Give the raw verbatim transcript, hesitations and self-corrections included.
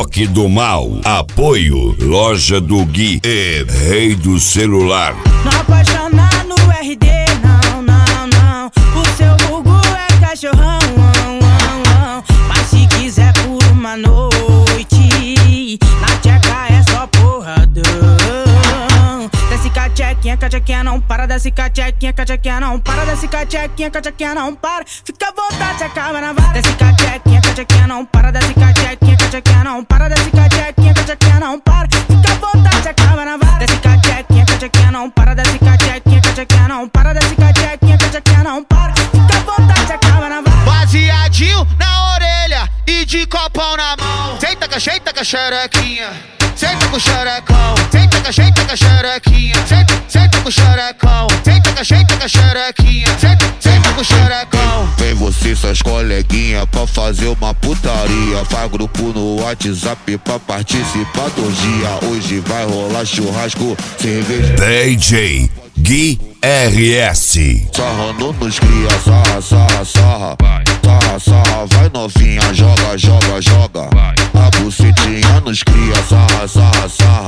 Toque do Mal. Apoio Loja do Gui e Rei do Celular. Não apaixonar no R D, não, não, não. O seu Gugu é cachorrão, ão, ão, ão. Mas se quiser por uma noite, na tcheca é só porradão. Desce cachequinha, cachequinha não para. Desce cachequinha, cachequinha não para. Desce cachequinha, cachequinha não para. Fica à vontade, acaba na vara. Desce cachequinha, cachequinha não para. Desce cachequinha, cachequinha não para. Desce cachequinha, cachequinha não para. Fica à vontade, acaba na vara. Desce cachequinha, cachequinha não para. Desce cachequinha, cachequinha não para. Desce cachequinha, cachequinha não para. Fica à vontade, acaba na vara. Baseadinho na orelha e de copão na mão. Senta com a cheita com a xerequinha. Senta com o xerecão. Senta com a cheita com a xerequinha. Senta, senta com o xerecão. Senta com a cheita com a xerequinha. Senta, senta com o xerecão. Vem você e suas coleguinhas pra fazer uma putaria. Faz grupo no WhatsApp pra participar do dia. Hoje vai rolar churrasco, cerveja. D J Gui R S. Sarrando nos cria, sarra, sarra, sarra. Sarra, sarra, vai novinha, joga, joga, joga. A bucetinha nos cria, sarra, sarra, sarra.